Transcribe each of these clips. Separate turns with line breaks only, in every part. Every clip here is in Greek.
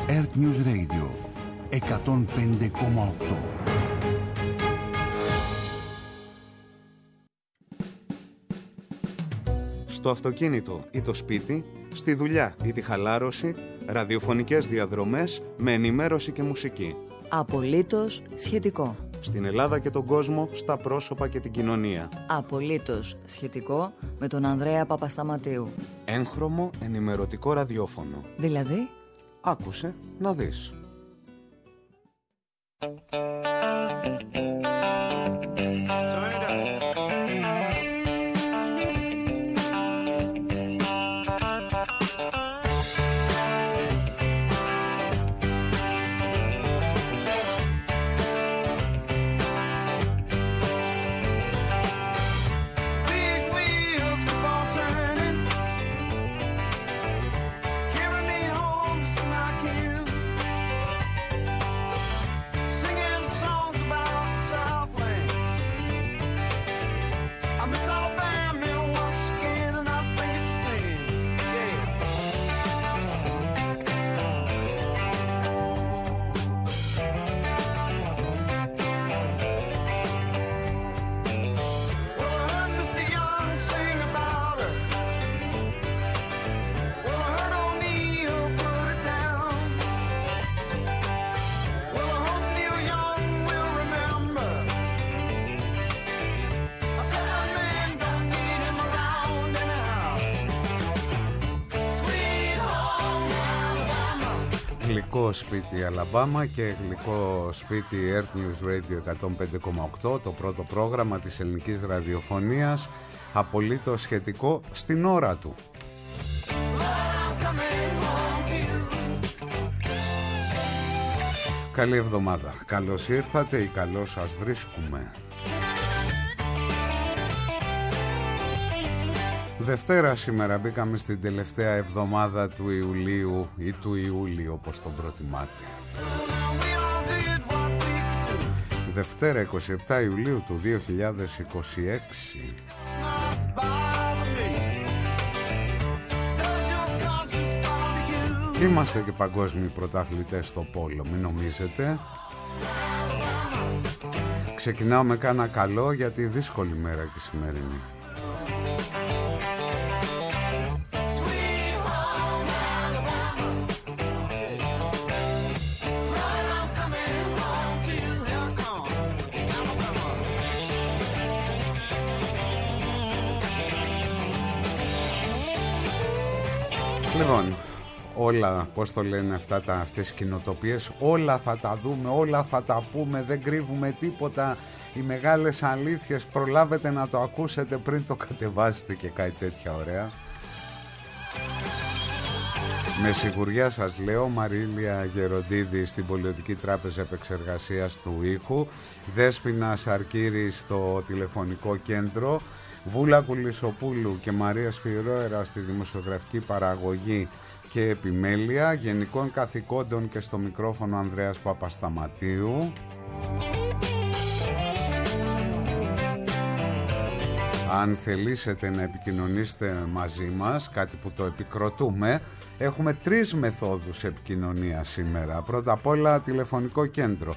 Earth News Radio 105,8.
Στο αυτοκίνητο ή το σπίτι, στη δουλειά ή τη χαλάρωση, ραδιοφωνικές διαδρομές με ενημέρωση και μουσική.
Απολύτως σχετικό.
Στην Ελλάδα και τον κόσμο, στα πρόσωπα και την κοινωνία.
Απολύτως σχετικό με τον Ανδρέα Παπασταματίου.
Έγχρωμο ενημερωτικό ραδιόφωνο.
Δηλαδή,
άκουσε να δεις.
Γλυκό σπίτι Αλαμπάμα και γλυκό σπίτι Earth News Radio 105,8, το πρώτο πρόγραμμα της ελληνικής ραδιοφωνίας, απολύτως σχετικό στην ώρα του. Καλή εβδομάδα. Καλώς ήρθατε ή καλώς σας βρίσκουμε. Δευτέρα σήμερα, μπήκαμε στην τελευταία εβδομάδα του Ιουλίου ή του Ιούλιου όπως τον προτιμάτε. Δευτέρα 27 Ιουλίου του 2026. Είμαστε και παγκόσμιοι πρωταθλητές στο πόλο, μην νομίζετε. Ξεκινάω με κάνα καλό γιατί δύσκολη μέρα και σημερινή. Λοιπόν, όλα, πώς το λένε αυτές οι κοινοτοπίες, όλα θα τα δούμε, όλα θα τα πούμε, δεν κρύβουμε τίποτα. Οι μεγάλες αλήθειες, προλάβετε να το ακούσετε πριν το κατεβάσετε και κάτι τέτοια ωραία. Με σιγουριά σας λέω, Μαρίλια Γεροντίδη στην Πολιτική Τράπεζα Επεξεργασίας του Ήχου, Δέσποινα Σαρκύρη στο τηλεφωνικό κέντρο, Βούλα Κουλισσοπούλου και Μαρία Σφυρόερα στη δημοσιογραφική παραγωγή και επιμέλεια, γενικών καθηκόντων και στο μικρόφωνο Ανδρέας Παπασταματίου. Αν θελήσετε να επικοινωνήσετε μαζί μας, κάτι που το επικροτούμε, έχουμε 3 μεθόδους επικοινωνίας σήμερα. Πρώτα απ' όλα τηλεφωνικό κέντρο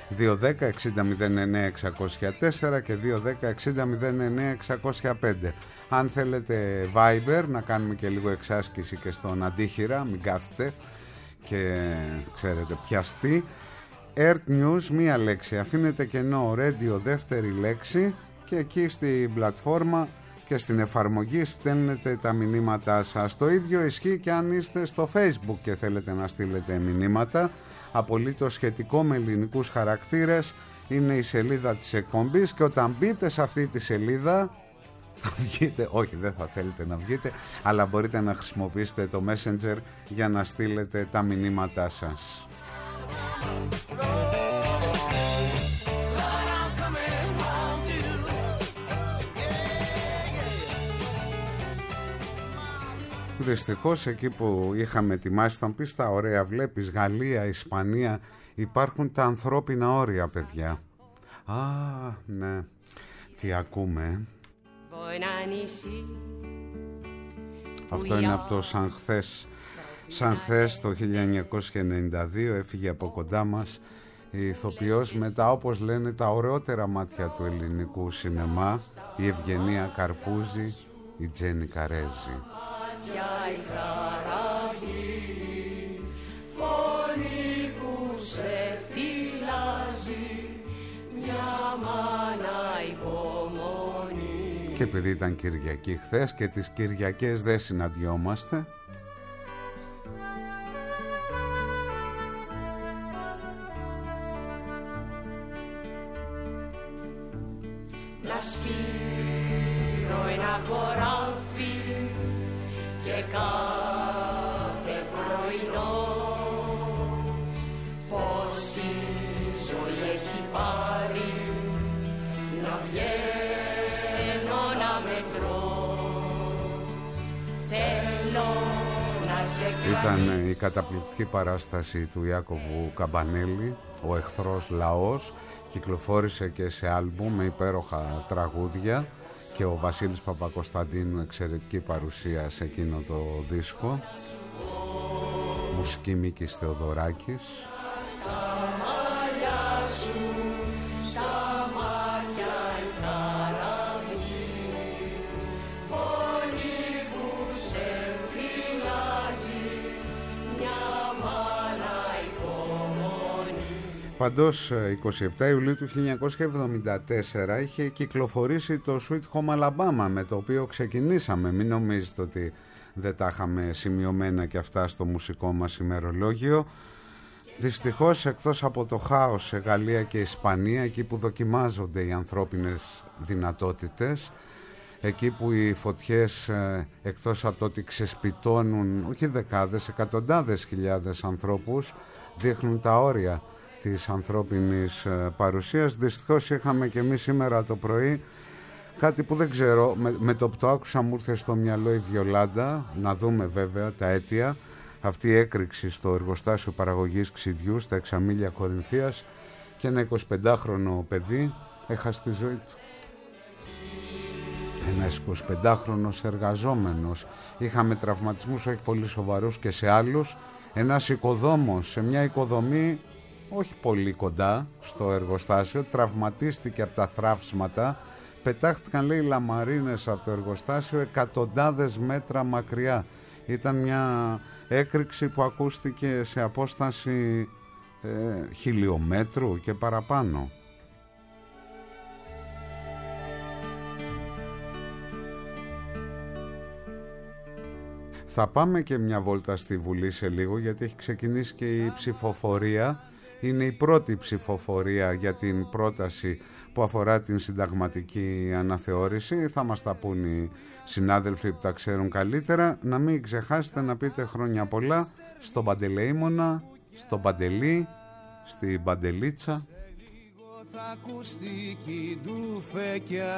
210-60-09-604 και 210-60-09-605. Αν θέλετε Viber, να κάνουμε και λίγο εξάσκηση και στον αντίχειρα, μην κάθετε και ξέρετε πιαστεί. Earth News, μία λέξη, αφήνετε κενό, Radio δεύτερη λέξη και εκεί στην πλατφόρμα και στην εφαρμογή στέλνετε τα μηνύματά σας. Το ίδιο ισχύει και αν είστε στο Facebook και θέλετε να στείλετε μηνύματα. Απολύτως σχετικό με ελληνικούς χαρακτήρες είναι η σελίδα της εκπομπής και όταν μπείτε σε αυτή τη σελίδα θα βγείτε, όχι δεν θα θέλετε να βγείτε, αλλά μπορείτε να χρησιμοποιήσετε το Messenger για να στείλετε τα μηνύματά σας. Δυστυχώς εκεί που είχαμε ετοιμάσει, θα μου πεις τα ωραία, βλέπεις Γαλλία, Ισπανία, υπάρχουν τα ανθρώπινα όρια, παιδιά. Α, ναι. Τι ακούμε? Αυτό είναι από το σαν χθες Σαν χθες το 1992 έφυγε από κοντά μας η ηθοποιός με τα, όπως λένε, τα ωραιότερα μάτια του ελληνικού σινεμά, η Ευγενία Καρπούζη, η Τζένι Καρέζη. Και επειδή ήταν Κυριακή χθες και τις Κυριακές δεν συναντιόμαστε,
να σφύρω ένα χωράφι και κάθε πρωινό πόση ζωή έχει πάρει να βγαίνω να μετρώ. Θέλω να σε
ήταν η καταπληκτική παράσταση του Ιάκωβου Καμπανέλη, ο εχθρός λαός. Κυκλοφόρησε και σε άλμπουμ με υπέροχα τραγούδια και ο Βασίλης Παπακοσταντίνου εξαιρετική παρουσία σε εκείνο το δίσκο. Μουσική Μίκης Θεοδωράκης. Παντός 27 Ιουλίου του 1974 είχε κυκλοφορήσει το Sweet Home Alabama, με το οποίο ξεκινήσαμε. Μην νομίζετε ότι δεν τα είχαμε σημειωμένα και αυτά στο μουσικό μας ημερολόγιο. Δυστυχώς, εκτός από το χάος σε Γαλλία και Ισπανία, εκεί που δοκιμάζονται οι ανθρώπινες δυνατότητες, εκεί που οι φωτιές, εκτός από το ότι ξεσπιτώνουν όχι δεκάδες, εκατοντάδες χιλιάδες ανθρώπους, δείχνουν τα όρια της ανθρώπινης παρουσίας. Δυστυχώς είχαμε και εμείς σήμερα το πρωί κάτι που δεν ξέρω, με το που το άκουσα μου ήρθε στο μυαλό η Βιολάντα, να δούμε βέβαια τα αίτια. Αυτή η έκρηξη στο εργοστάσιο παραγωγής ξυδιού στα Εξαμήλια Κορινθίας, και ένα 25χρονο παιδί έχασε τη ζωή του. Ένας 25χρονος εργαζόμενος. Είχαμε τραυματισμούς όχι πολύ σοβαρούς και σε άλλους. Ένας οικοδόμος σε μια οικοδομή όχι πολύ κοντά στο εργοστάσιο τραυματίστηκε από τα θράψματα. Πετάχτηκαν, λέει, λαμαρίνες από το εργοστάσιο εκατοντάδες μέτρα μακριά. Ήταν μια έκρηξη που ακούστηκε σε απόσταση χιλιομέτρου και παραπάνω. Θα πάμε και μια βόλτα στη Βουλή σε λίγο, γιατί έχει ξεκινήσει και η ψηφοφορία. Είναι η πρώτη ψηφοφορία για την πρόταση που αφορά την συνταγματική αναθεώρηση. Θα μας τα πούν οι συνάδελφοι που τα ξέρουν καλύτερα. Να μην ξεχάσετε να πείτε χρόνια πολλά στον Παντελεήμονα, στον Παντελή, στην Παντελίτσα.
Θα ακουστεί κι ντουφεκιά.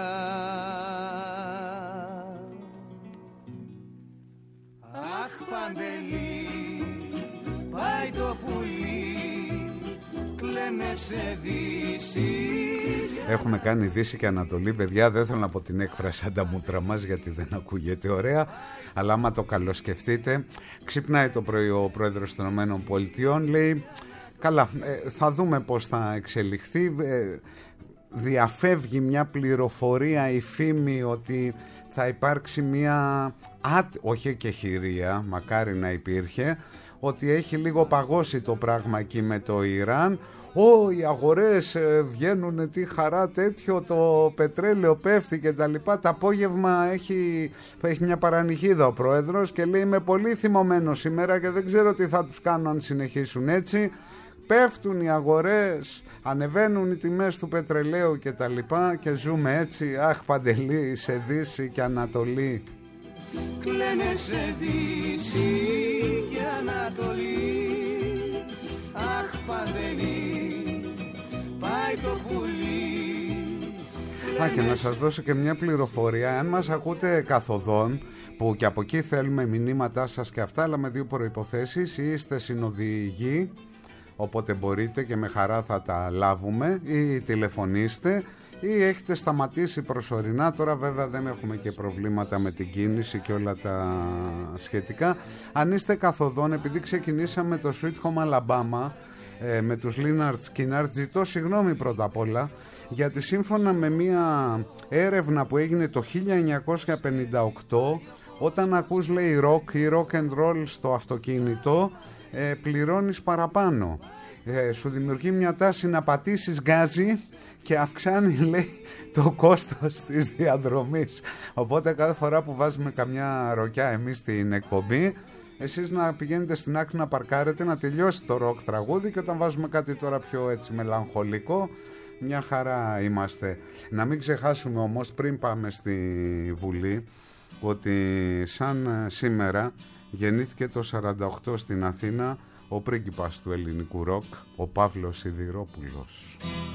Αχ, Παντελή, πάει το πουλί, κλαίνε σε Δύση.
Έχουμε κάνει Δύση και Ανατολή, παιδιά. Δεν θέλω να πω την έκφραση σαν τα μούτρα μας, γιατί δεν ακούγεται ωραία, αλλά άμα το καλοσκεφτείτε. Ξυπνάει το πρωί ο πρόεδρος των ΗΠΑ, λέει καλά, θα δούμε πώς θα εξελιχθεί. Διαφεύγει μια πληροφορία, η φήμη, ότι θα υπάρξει μια όχι εκεχηρία, μακάρι να υπήρχε, ότι έχει λίγο παγώσει το πράγμα εκεί με το Ιράν. Οι αγορές βγαίνουν, τι χαρά τέτοιο, το πετρέλαιο πέφτει και τα λοιπά. Το απόγευμα έχει μια παρανυχίδα ο πρόεδρος και λέει είμαι πολύ θυμωμένος σήμερα και δεν ξέρω τι θα τους κάνω αν συνεχίσουν έτσι. Πέφτουν οι αγορές, ανεβαίνουν οι τιμές του πετρελαίου και τα λοιπά και ζούμε έτσι. Αχ, Παντελή, σε Δύση και Ανατολή.
Κλαίνε σε Δύση και Ανατολή. Αχ, Παντελή, πάει το πουλί.
Και να σας δώσω και μια πληροφορία. Αν μας ακούτε καθοδόν, που και από εκεί θέλουμε μηνύματά σας και αυτά, αλλά με δύο προϋποθέσεις: ή είστε συνοδηγοί, οπότε μπορείτε και με χαρά θα τα λάβουμε, ή τηλεφωνήστε, ή έχετε σταματήσει προσωρινά. Τώρα βέβαια δεν έχουμε και προβλήματα με την κίνηση και όλα τα σχετικά. Αν είστε καθοδόν, επειδή ξεκινήσαμε το Sweet Home Alabama με τους Lynyrd Skynyrd, ζητώ συγγνώμη πρώτα απ' όλα, γιατί σύμφωνα με μια έρευνα που έγινε το 1958, όταν ακούς, λέει, rock ή rock and roll στο αυτοκίνητο, πληρώνεις παραπάνω. Σου δημιουργεί μια τάση να πατήσεις γκάζι και αυξάνει, λέει, το κόστος της διαδρομής. Οπότε κάθε φορά που βάζουμε καμιά ροκιά εμείς στην εκπομπή, εσείς να πηγαίνετε στην άκρη να παρκάρετε, να τελειώσει το ροκ τραγούδι, και όταν βάζουμε κάτι τώρα πιο έτσι μελαγχολικό, μια χαρά είμαστε. Να μην ξεχάσουμε όμως, πριν πάμε στη Βουλή, ότι σαν σήμερα γεννήθηκε το 48 στην Αθήνα ο πρίγκιπας του ελληνικού ροκ, ο Παύλος Σιδηρόπουλος.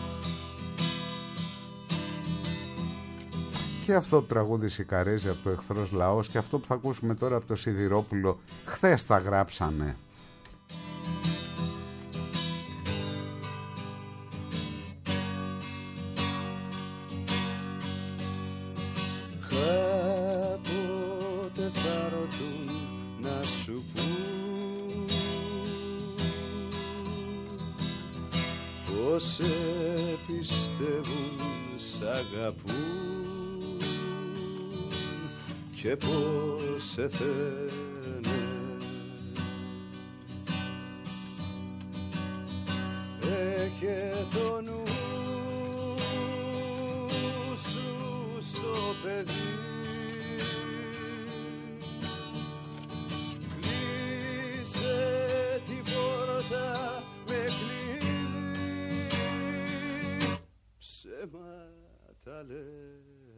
Και αυτό το τραγούδι Σικαρέζη από το Εχθρός Λαός, και αυτό που θα ακούσουμε τώρα από το Σιδηρόπουλο, χθες τα γράψανε.
Κάποτε θα ρωθούν να σου πούν πως σε πιστεύουν, σ' αγαπούν και πως σε θένε. Έχε το νου σου στο παιδί, κλείσε την πόρτα με κλειδί, ψέματα λένε.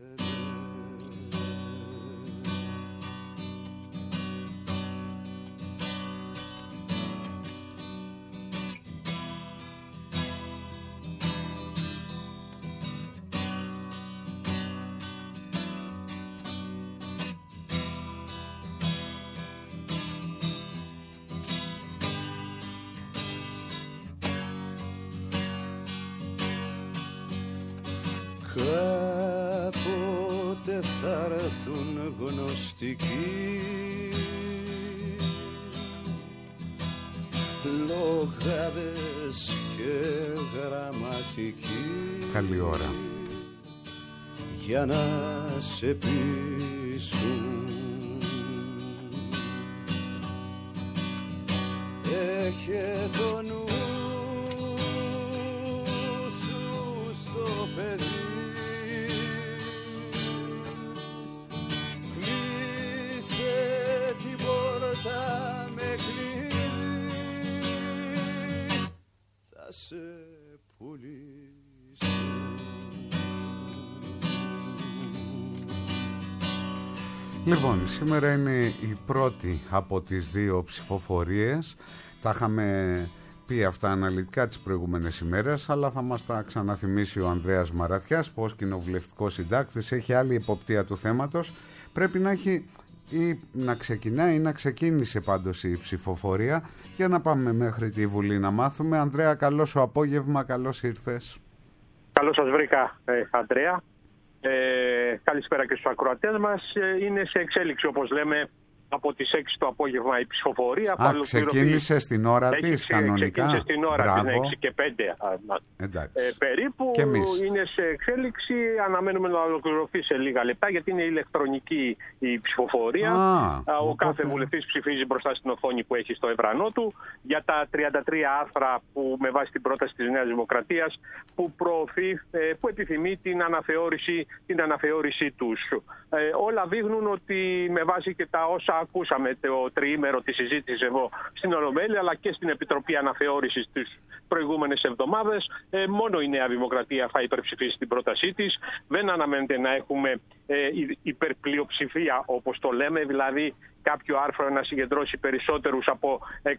Κάποτε θα έρθουν γνωστικοί, λογάδες και γραμματικοί,
καλή ώρα,
για να σε πείσουν. Έχε το νου σου στο παιδί, την πόρτα με κλειδί, θα σε πουλήσω.
Λοιπόν, σήμερα είναι η πρώτη από τις δύο ψηφοφορίες. Τα είχαμε πει αυτά αναλυτικά τις προηγούμενες ημέρες, αλλά θα μας τα ξαναθυμίσει ο Ανδρέας Μαραθιάς, που ως κοινοβουλευτικός συντάκτης έχει άλλη υποπτία του θέματος. Πρέπει να έχει ή να ξεκινάει ή να ξεκίνησε πάντως η ψηφοφορία, για να πάμε μέχρι τη Βουλή να μάθουμε. Ανδρέα, καλό σου απόγευμα, καλώς ήρθες.
Καλώς σας βρήκα, Ανδρέα. Καλησπέρα και στους ακροατές μας. Είναι σε εξέλιξη, όπως λέμε, από τις 6 το απόγευμα η ψηφοφορία.
Ξεκίνησε στην ώρα της κανονικά.
Ξεκίνησε στην ώρα της, 6 και 5 περίπου. Είναι σε εξέλιξη. Αναμένουμε να ολοκληρωθεί σε λίγα λεπτά, γιατί είναι ηλεκτρονική η ψηφοφορία. Ο κάθε βουλευτής ψηφίζει μπροστά στην οθόνη που έχει στο έδρανό του για τα 33 άρθρα που, με βάση την πρόταση της Νέας Δημοκρατίας, που προωθεί, που επιθυμεί την αναθεώρησή τους. Όλα δείχνουν ότι, με βάση και τα όσα ακούσαμε το τριήμερο της συζήτησης εδώ στην Ολομέλεια, αλλά και στην Επιτροπή Αναθεώρησης τις προηγούμενες εβδομάδες, μόνο η Νέα Δημοκρατία θα υπερψηφίσει την πρότασή της. Δεν αναμένεται να έχουμε υπερπλειοψηφία, όπως το λέμε, δηλαδή κάποιο άρθρο να συγκεντρώσει περισσότερους από 180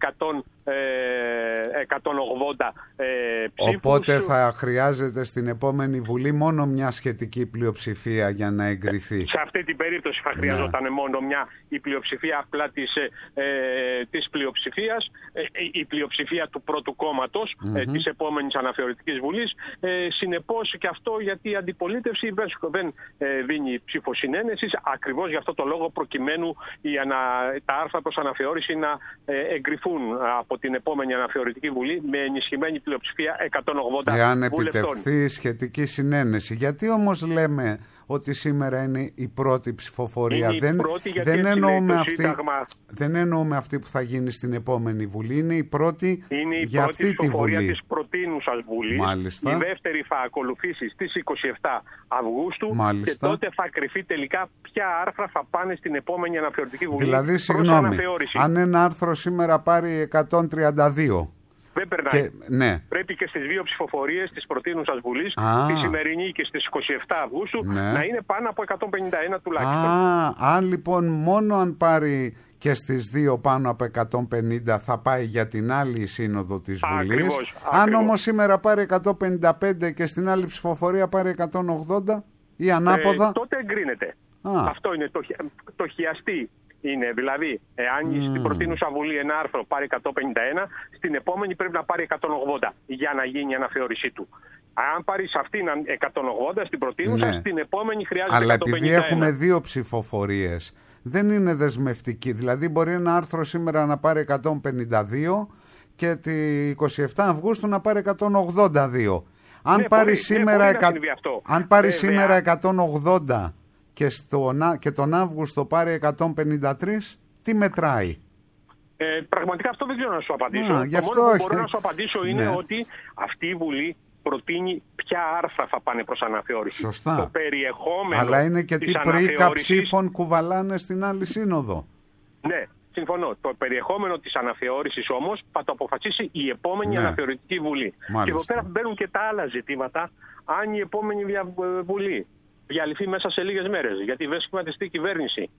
ψήφους.
Οπότε θα χρειάζεται στην επόμενη Βουλή μόνο μια σχετική πλειοψηφία για να εγκριθεί.
Σε αυτή την περίπτωση θα χρειαζόταν μόνο μια η πλειοψηφία απλά της πλειοψηφίας, η πλειοψηφία του πρώτου κόμματος της επόμενης αναθεωρητικής Βουλής. Συνεπώς και αυτό γιατί η αντιπολίτευση δεν δίνει ψήφο συνένεσης, ακριβώς για αυτό το λόγο προκειμένου τα άρθρα προς αναθεώρηση να εγκριθούν από την επόμενη αναθεωρητική Βουλή με ενισχυμένη πλειοψηφία 180
εάν
βουλευτών.
επιτευχθεί σχετική συνένεση. Γιατί όμως λέμε ότι σήμερα είναι η πρώτη ψηφοφορία? Δεν εννοούμε αυτή που θα γίνει στην επόμενη Βουλή. Είναι η πρώτη για αυτή τη Βουλή.
Είναι η πρώτη ψηφοφορία της προτείνουσας Βουλής.
Μάλιστα.
Η δεύτερη θα ακολουθήσει στις 27 Αυγούστου.
Μάλιστα.
Και τότε θα κρυφεί τελικά ποια άρθρα θα πάνε στην επόμενη αναθεωρητική Βουλή.
Δηλαδή, συγγνώμη, αν ένα άρθρο σήμερα πάρει 132...
Δεν περνάει.
Ναι.
Πρέπει και στις δύο ψηφοφορίες της προτείνουσας Βουλής, τη σημερινή και στις 27 Αυγούστου, να είναι πάνω από 151 τουλάχιστον.
Αν λοιπόν μόνο αν πάρει και στις δύο πάνω από 150 θα πάει για την άλλη σύνοδο της Βουλής. Αν όμως σήμερα πάρει 155 και στην άλλη ψηφοφορία πάρει 180 ή ανάποδα,
τότε εγκρίνεται. Αυτό είναι το χιαστή. Είναι δηλαδή, εάν στην προτείνουσα Βουλή ένα άρθρο πάρει 151, στην επόμενη πρέπει να πάρει 180 για να γίνει η αναθεώρησή του. Αν πάρει σε αυτήν 180 στην προτείνουσα, στην επόμενη χρειάζεται 151.
Αλλά επειδή έχουμε δύο ψηφοφορίες, δεν είναι δεσμευτική. Δηλαδή μπορεί ένα άρθρο σήμερα να πάρει 152 και τη 27 Αυγούστου να πάρει 182. Αν πάρει σήμερα 180 και τον Αύγουστο πάρει 153, τι μετράει?
Πραγματικά αυτό δεν ξέρω να σου απαντήσω. Το μόνο που μπορώ να σου απαντήσω είναι ότι αυτή η Βουλή προτείνει ποια άρθρα θα πάνε προς αναθεώρηση.
Σωστά.
Το περιεχόμενο.
Αλλά είναι και τι πρίκα ψήφων κουβαλάνε στην άλλη σύνοδο.
Ναι, συμφωνώ. Το περιεχόμενο της αναθεώρησης όμως θα το αποφασίσει η επόμενη αναθεωρητική Βουλή. Μάλιστα. Και εδώ πέρα μπαίνουν και τα άλλα ζητήματα, αν η επόμενη Βουλή διαλυθεί μέσα σε λίγες μέρες, γιατί δεν σχηματιστεί κυβέρνηση.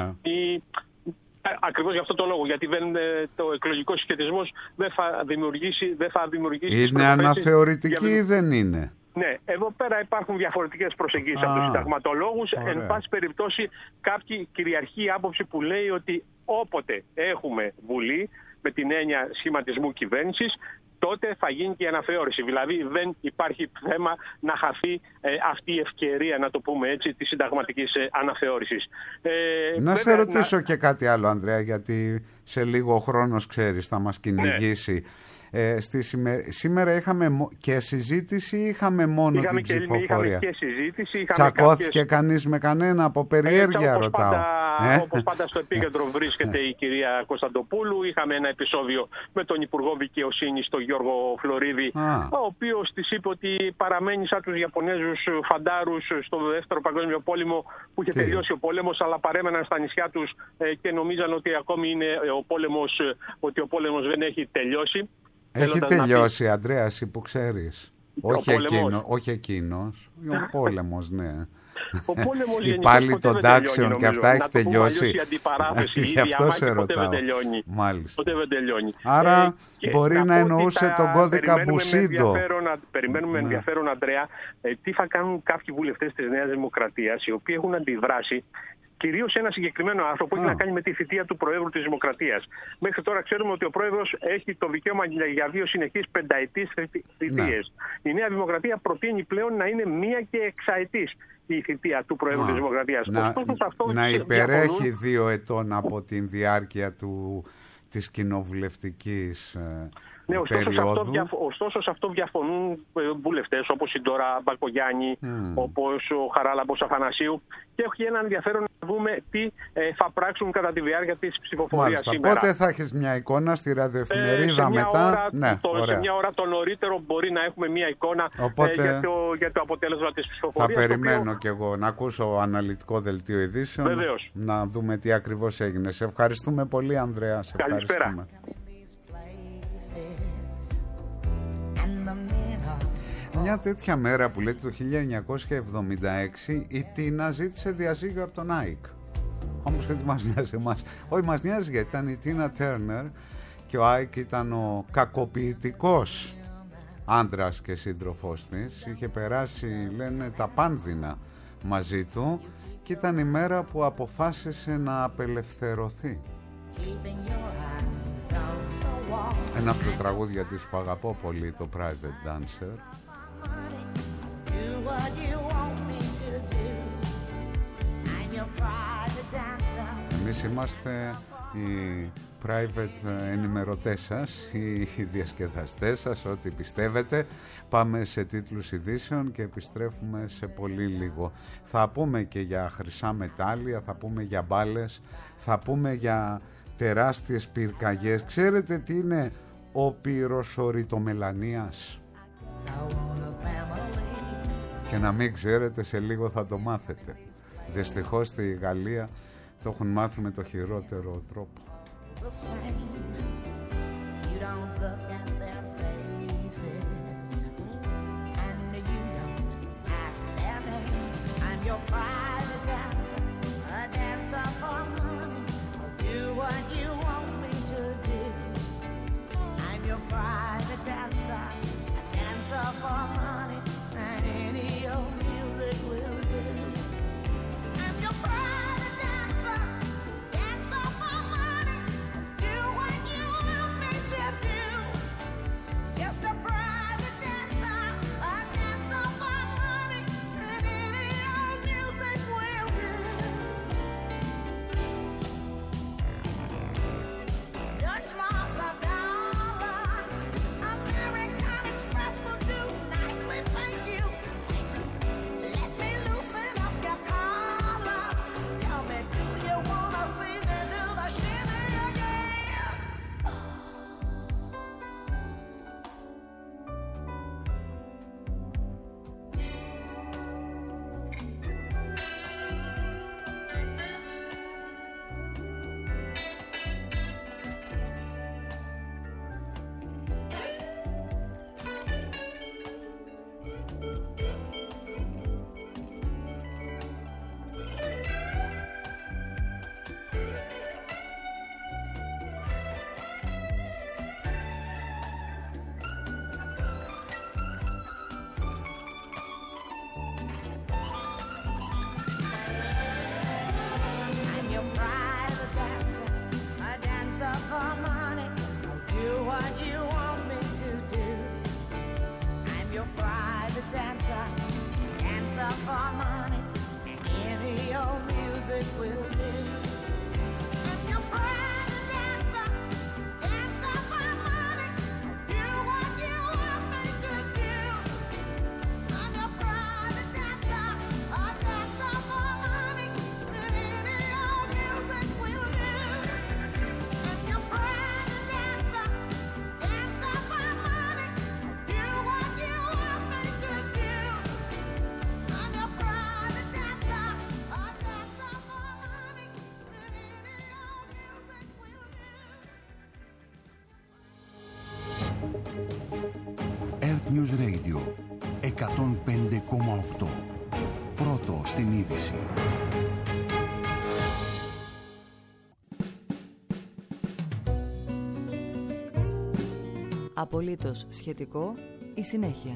Ακριβώς για αυτό το λόγο, γιατί το εκλογικό συσχετισμός δεν θα δημιουργήσει.
Είναι αναθεωρητική ή δεν είναι?
Ναι, εδώ πέρα υπάρχουν διαφορετικές προσεγγίσεις από τους συνταγματολόγους. Εν πάση περιπτώσει, κάποιοι κυριαρχεί η άποψη που λέει ότι όποτε έχουμε Βουλή, με την έννοια σχηματισμού κυβέρνησης, τότε θα γίνει και η αναθεώρηση. Δηλαδή δεν υπάρχει θέμα να χαθεί αυτή η ευκαιρία, να το πούμε έτσι, της συνταγματικής αναθεώρησης.
Να σε ρωτήσω και κάτι άλλο, Ανδρέα, γιατί σε λίγο ο χρόνος, ξέρεις, θα μας κυνηγήσει. Σήμερα είχαμε και συζήτηση ή είχαμε μόνο την ψηφοφορία?
Είχαμε και συζήτηση.
Τσακώθηκε κανείς με κανένα? Από περιέργεια ρωτάω.
Όπως πάντα στο επίκεντρο βρίσκεται η κυρία Κωνσταντοπούλου. Είχαμε ένα επεισόδιο με τον Υπουργό Δικαιοσύνης, τον Γιώργο Φλωρίδη, ο οποίος της είπε ότι παραμένει σαν τους Ιαπωνέζους φαντάρους στο Δεύτερο Παγκόσμιο Πόλεμο, που είχε τελειώσει ο πόλεμος, αλλά παρέμεναν στα νησιά τους και νομίζαν ότι ακόμη είναι ότι ο πόλεμος δεν έχει τελειώσει.
Έχει τελειώσει, Ανδρέα, εσύ που ξέρεις. Όχι εκείνος. Ο πόλεμος, ναι.
Ο πόλεμος
πάλι των τάξεων και αυτά έχει τελειώσει.
Η αντιπαράθεση,
γι' αυτό σε ρωτάω.
Ποτέ δεν τελειώνει.
Άρα μπορεί να εννοούσε τον κώδικα Μπουσίντο.
Περιμένουμε με ενδιαφέρον, Ανδρέα, τι θα κάνουν κάποιοι βουλευτές της Νέας Δημοκρατίας, οι οποίοι έχουν αντιδράσει κυρίως ένα συγκεκριμένο άρθρο που έχει να κάνει με τη θητεία του Προέδρου της Δημοκρατίας. Μέχρι τώρα ξέρουμε ότι ο Πρόεδρος έχει το δικαίωμα για 2 συνεχείς πενταετής θητείες. Η Νέα Δημοκρατία προτείνει πλέον να είναι 1 και εξαετής η θητεία του Προέδρου της Δημοκρατίας.
Να υπερέχει 2 ετών από την διάρκεια της κοινοβουλευτικής
ωστόσο σε αυτό διαφωνούν βουλευτές όπως η Ντόρα Μπακογιάννη, όπως ο Χαράλαμπος Αφανασίου, και έχει ένα ενδιαφέρον να δούμε τι θα πράξουν κατά τη διάρκεια της ψηφοφορίας σήμερα.
Πότε θα έχεις μια εικόνα στη ραδιοεφημερίδα μετά?
Σε μια ώρα το νωρίτερο μπορεί να έχουμε μια εικόνα για το αποτέλεσμα της ψηφοφορίας.
Θα περιμένω κι εγώ να ακούσω αναλυτικό δελτίο ειδήσεων.
Βεβαίως.
Να δούμε τι ακριβώς έγινε. Σε ευχαριστούμε πολύ, Ανδρέα.
Καλησπέρα.
Μια τέτοια μέρα που λέει το 1976 η Τίνα ζήτησε διαζύγιο από τον Άικ. Όμως γιατί μας νοιάζει εμάς? Όχι, μας νοιάζει γιατί ήταν η Τίνα Τέρνερ και ο Άικ ήταν ο κακοποιητικός άντρας και σύντροφός της. Είχε περάσει, λένε, τα πάνδυνα μαζί του και ήταν η μέρα που αποφάσισε να απελευθερωθεί. Ένα από τα τραγούδια της που αγαπώ πολύ, το Private Dancer. Εμείς είμαστε οι private ενημερωτές σας, οι διασκεδαστές σας, ό,τι πιστεύετε. Πάμε σε τίτλους ειδήσεων και επιστρέφουμε σε πολύ λίγο. Θα πούμε και για χρυσά μετάλλια, θα πούμε για μπάλες, θα πούμε για τεράστιες πυρκαγιές. Ξέρετε τι είναι ο πυροσοριτομελανίας? Και να μην ξέρετε, σε λίγο θα το μάθετε. Δυστυχώς στη Γαλλία το έχουν μάθει με το χειρότερο τρόπο.
News Radio 105,8. Πρώτο στην είδηση.
Απολύτως σχετικό η συνέχεια.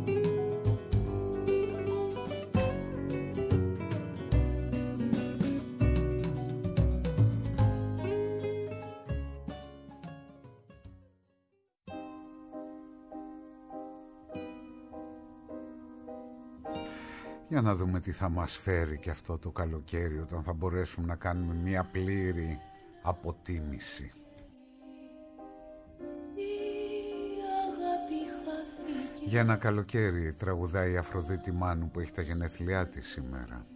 Για να δούμε τι θα μας φέρει και αυτό το καλοκαίρι, όταν θα μπορέσουμε να κάνουμε μια πλήρη αποτίμηση. Για ένα καλοκαίρι τραγουδάει η Αφροδίτη Μάνου που έχει τα γενέθλιά της σήμερα.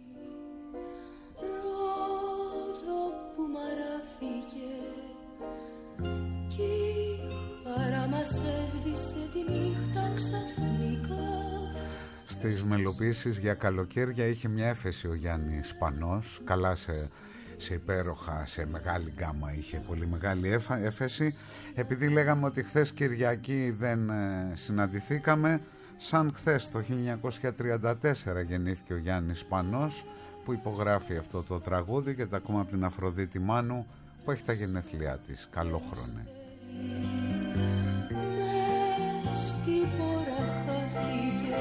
Ρόδο που μαράθηκε κι η χαρά μας έσβησε τη νύχτα ξαφνικά.
Στις μελοποίησεις για καλοκαίρια είχε μια έφεση ο Γιάννης Σπανός, καλά σε υπέροχα, σε μεγάλη γκάμα είχε πολύ μεγάλη έφεση. Επειδή λέγαμε ότι χθες Κυριακή δεν συναντηθήκαμε, σαν χθες το 1934 γεννήθηκε ο Γιάννης Σπανός, που υπογράφει αυτό το τραγούδι και τα ακούμε από την Αφροδίτη Μάνου που έχει τα γενέθλιά της. Καλόχρονε.
Στην πόρα χάθηκε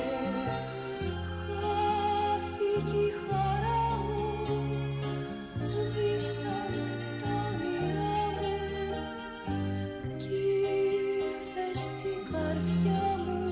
η χαρά μου, σβήσαν τα όνειρά μου κι ήρθε στην καρδιά μου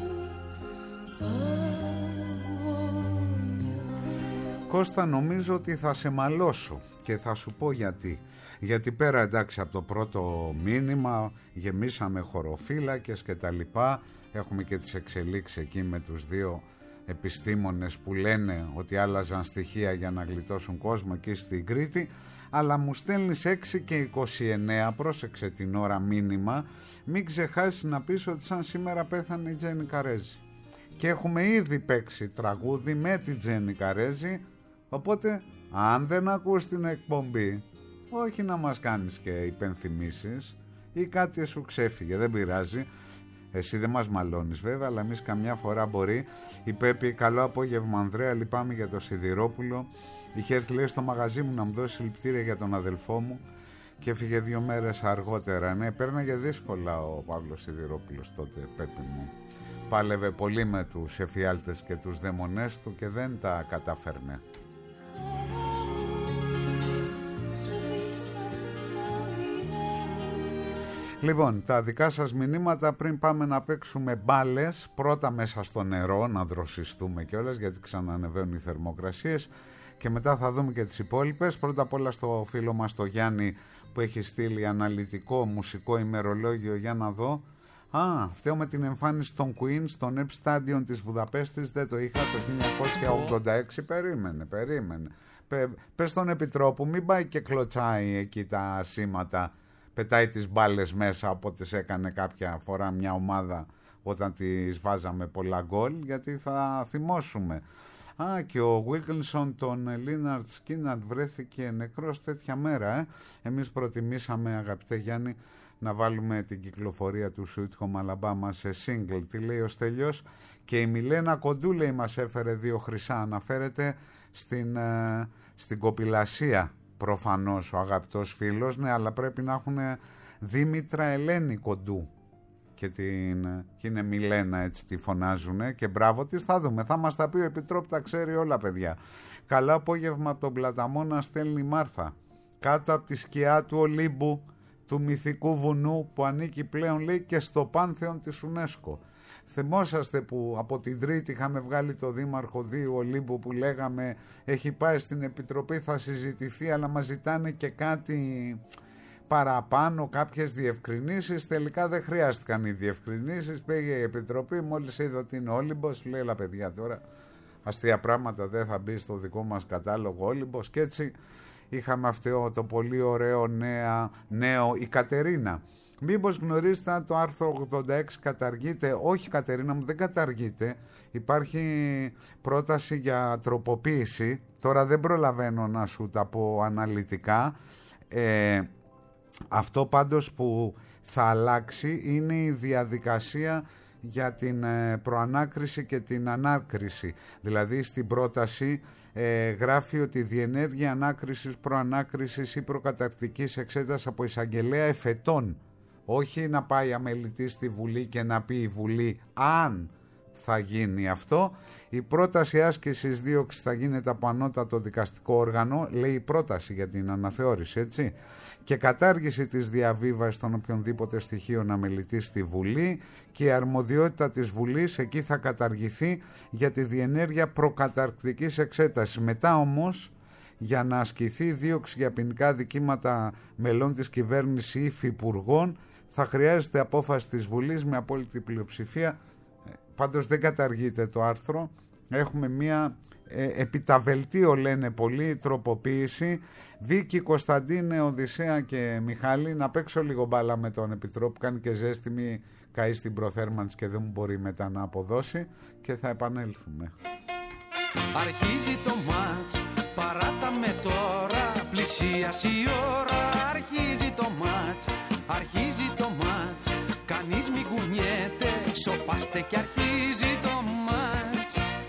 αγωνιά.
Κώστα, νομίζω ότι θα σε μαλώσω και θα σου πω γιατί. Γιατί πέρα, εντάξει, από το πρώτο μήνυμα γεμίσαμε χωροφύλακες και τα λοιπά, έχουμε και τις εξελίξεις εκεί με τους δύο επιστήμονες που λένε ότι άλλαζαν στοιχεία για να γλιτώσουν κόσμο εκεί στην Κρήτη, αλλά μου στέλνεις 6 και 29, πρόσεξε την ώρα, μήνυμα, μην ξεχάσεις να πεις ότι σαν σήμερα πέθανε η Τζέννη Καρέζη και έχουμε ήδη παίξει τραγούδι με τη Τζέννη Καρέζη, οπότε αν δεν ακούς την εκπομπή, όχι να μας κάνεις και υπενθυμίσεις ή κάτι σου ξέφυγε, δεν πειράζει. Εσύ δεν μας μαλώνεις βέβαια, αλλά εμείς καμιά φορά μπορεί. Η Πέπη, καλό απόγευμα Ανδρέα, λυπάμαι για το Σιδηρόπουλο. Είχε έρθει, λέει, στο μαγαζί μου να μου δώσει συλληπιτήρια για τον αδελφό μου και έφυγε 2 μέρες αργότερα. Ναι, πέρναγε δύσκολα ο Παύλος Σιδηρόπουλος τότε, Πέπη μου. Πάλευε πολύ με τους εφιάλτες και τους δαιμονές του και δεν τα κατάφερνε. Λοιπόν, τα δικά σας μηνύματα πριν πάμε να παίξουμε μπάλες, πρώτα μέσα στο νερό, να δροσιστούμε κιόλας γιατί ξανανεβαίνουν οι θερμοκρασίες και μετά θα δούμε και τις υπόλοιπες. Πρώτα απ' όλα στο φίλο μας το Γιάννη που έχει στείλει αναλυτικό μουσικό ημερολόγιο, για να δω. Φταίω με την εμφάνιση των Queen στο Nep Stadion της Βουδαπέστης, δεν το είχα το 1986, περίμενε. Πες στον Επιτρόπου, μην πάει και κλωτσάει εκεί τα σήματα, πετάει τις μπάλες μέσα όποτε σε έκανε κάποια φορά μια ομάδα όταν τις βάζαμε πολλά γκολ, γιατί θα θυμώσουμε. Και ο Βίγκλσον τον Λίναρτ Σκίναρτ βρέθηκε νεκρός τέτοια μέρα. Εμείς προτιμήσαμε, αγαπητέ Γιάννη, να βάλουμε την κυκλοφορία του Sweet Home Alabama σε single. Τι λέει ο Στέλιος? Και η Μιλένα Κοντού, λέει, μας έφερε 2 χρυσά. Αναφέρεται στην κοπηλασία προφανώς ο αγαπητός φίλος, ναι, αλλά πρέπει να έχουν Δήμητρα Ελένη Κοντού και είναι Μιλένα, έτσι τη φωνάζουνε, και μπράβο της. Θα δούμε, θα μας τα πει ο Επιτρόπου, τα ξέρει όλα, παιδιά. Καλό απόγευμα από τον Πλαταμόνα, στέλνει η Μάρθα. Κάτω από τη σκιά του Ολύμπου, του μυθικού βουνού που ανήκει πλέον, λέει, και στο πάνθεον της UNESCO. Θυμόσαστε που από την Τρίτη είχαμε βγάλει το Δήμαρχο Δίου Ολύμπου που λέγαμε έχει πάει στην Επιτροπή, θα συζητηθεί, αλλά μας ζητάνε και κάτι παραπάνω, κάποιες διευκρινήσεις. Τελικά δεν χρειάστηκαν οι διευκρινήσεις, πήγε η Επιτροπή, μόλις είδε ότι είναι Όλυμπος, λέει, έλα παιδιά, τώρα αστεία πράγματα, δεν θα μπει στο δικό μας κατάλογο Όλυμπος. Και έτσι είχαμε αυτό το πολύ ωραίο νέο, η Κατερίνα. Μήπως γνωρίζετε αν το άρθρο 86 καταργείται? Όχι, Κατερίνα μου, δεν καταργείται. Υπάρχει πρόταση για τροποποίηση. Τώρα δεν προλαβαίνω να σου τα πω αναλυτικά. Αυτό πάντως που θα αλλάξει είναι η διαδικασία για την προανάκριση και την ανάκριση. Δηλαδή στην πρόταση γράφει ότι η διενέργεια ανάκρισης, προανάκρισης ή προκαταρκτικής εξέτασης από εισαγγελέα εφετών. Όχι να πάει αμελητής στη Βουλή και να πει η Βουλή αν θα γίνει αυτό. Η πρόταση άσκησης δίωξης θα γίνεται από ανώτατο δικαστικό όργανο, λέει η πρόταση για την αναθεώρηση, έτσι. Και κατάργηση της διαβίβασης των οποιονδήποτε στοιχείων αμελητής στη Βουλή, και η αρμοδιότητα της Βουλής εκεί θα καταργηθεί για τη διενέργεια προκαταρκτικής εξέτασης. Μετά όμως, για να ασκηθεί δίωξη για ποινικά δικήματα μελών της κυβέρνησης ή υφυπουργών, θα χρειάζεται απόφαση της Βουλής με απόλυτη πλειοψηφία. Πάντως δεν καταργείται το άρθρο. Έχουμε μία επιταβελτίο, λένε πολλοί, τροποποίηση. Βίκη, Κωνσταντίνε, Οδυσσέα και Μιχάλη, να παίξω λίγο μπάλα με τον Επιτρόπο, κάνει και ζέστη, μη καεί στην προθέρμανση και δεν μου μπορεί μετά να αποδώσει, και θα επανέλθουμε.
Αρχίζει το μάτς, παράταμε τώρα, πλησίασε η ώρα. Αρχίζει το μάτς, αρχίζει το μάτς, κανείς μην κουνιέται, σοπάστε και αρχίζει το μάτς.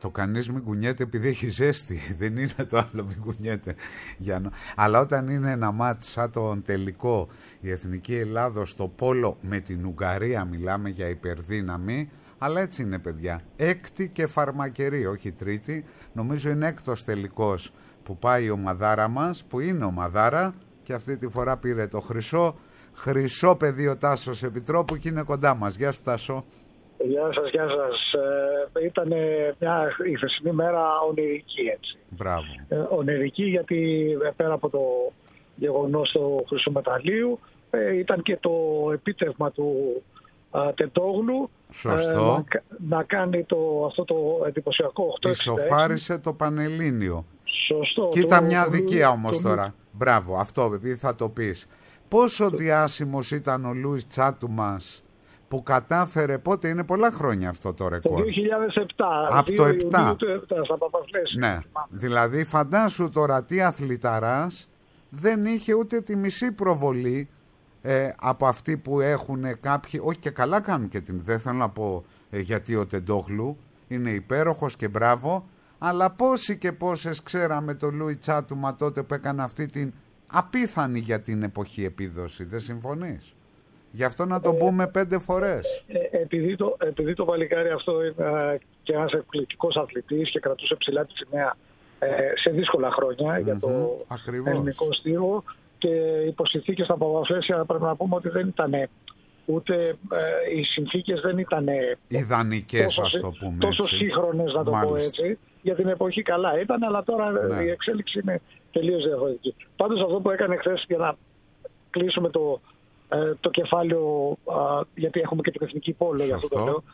Το κανείς μην κουνιέται επειδή έχει ζέστη. Δεν είναι το άλλο μην κουνιέται. Αλλά όταν είναι ένα μάτς σαν τον τελικό, η Εθνική Ελλάδος στο πόλο με την Ουγγαρία, μιλάμε για υπερδύναμη. Αλλά έτσι είναι, παιδιά. Έκτη και φαρμακερή, όχι τρίτη. Νομίζω είναι έκτος τελικός που πάει η ομαδάρα μας, που είναι ομαδάρα, και αυτή τη φορά πήρε το χρυσό παιδί ο Τάσος Επιτρόπου και είναι κοντά μας. Γεια σου, Τάσο.
Γεια σας, γεια σας. Ήταν η χθεσινή μέρα ονειρική, έτσι.
Μπράβο.
Ονειρική γιατί πέρα από το γεγονός του χρυσού μεταλλίου ήταν και το επίτευγμα του Τεντόγλου.
Σωστό.
Να κάνει αυτό το εντυπωσιακό 8-66.
Ισοφάρισε το Πανελλήνιο.
Σωστό.
Κοίτα μια αδικία όμως τώρα. Μπράβο, αυτό επειδή θα το πεις. Πόσο διάσημος ήταν ο Λούις Τσάτουμας που κατάφερε, πότε είναι, πολλά χρόνια αυτό το ρεκόρ.
Το 2007.
Από το 7.
Στα Παπαφλέσια.
Ναι, δηλαδή φαντάσου τώρα τι αθληταράς δεν είχε ούτε τη μισή προβολή από αυτοί που έχουν κάποιοι, όχι και καλά κάνουν και την, δεν θέλω να πω γιατί ο Τεντόγλου είναι υπέροχος και μπράβο, αλλά πόσοι και πόσες ξέραμε το Λούι Τσάτουμα τότε που έκανε αυτή την απίθανη για την εποχή επίδοση, δεν συμφωνείς? Γι' αυτό να το πούμε 5 φορές.
Επειδή το παλικάρι αυτό είναι και ένας εκπληκτικός αθλητής και κρατούσε ψηλά τη σημαία σε δύσκολα χρόνια για το ελληνικό στίβο, και οι συνθήκες στα Παπαφλέσια πρέπει να πούμε ότι δεν ήταν ούτε οι συνθήκες δεν ήταν
ιδανικές, ας το πούμε
τόσο
έτσι.
Σύγχρονες, να το πω έτσι. Για την εποχή καλά ήταν, αλλά τώρα η εξέλιξη είναι τελείως διαφορετική. Πάντως αυτό που έκανε χθες, για να κλείσουμε το κεφάλαιο, γιατί έχουμε και την εθνική πόλο, για αυτό το λέω,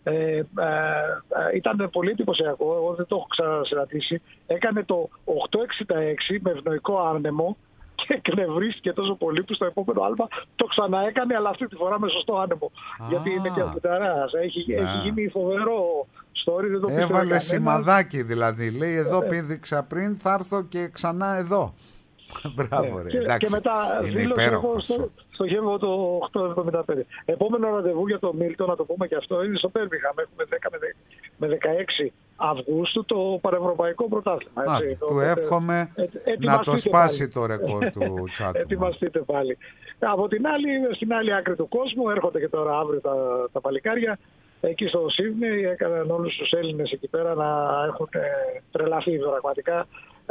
ήταν πολύ εντυπωσιακό. Εγώ δεν το έχω ξανασυναντήσει. Έκανε το 866 με ευνοϊκό άνεμο και εκνευρίστηκε τόσο πολύ που στο επόμενο άλμα το ξαναέκανε, αλλά αυτή τη φορά με σωστό άνεμο. Γιατί είναι και αθληταράς. Έχει γίνει φοβερό story, δεν το πίστευε.
Έβαλε σημαδάκι δηλαδή. Λέει εδώ πήδηξα πριν, θα έρθω και ξανά εδώ. Μπράβο, ρε.
Και μετά δήλωσε εγώ στοχεύω το 8.75. Επόμενο ραντεβού για το Μίλτο, να το πούμε και αυτό, είναι στο Πέρμιχαμ. Έχουμε 10 με 16 Αυγούστου το Πανευρωπαϊκό Πρωτάθλημα.
Του εύχομαι να το σπάσει το ρεκόρ του Τσάτου.
Ετοιμαστείτε πάλι. Από την άλλη, στην άλλη άκρη του κόσμου, έρχονται και τώρα αύριο τα παλικάρια. Εκεί στο Σίδνεϊ έκαναν όλους τους Έλληνες εκεί πέρα να έχουν τρελαθεί πραγματικά.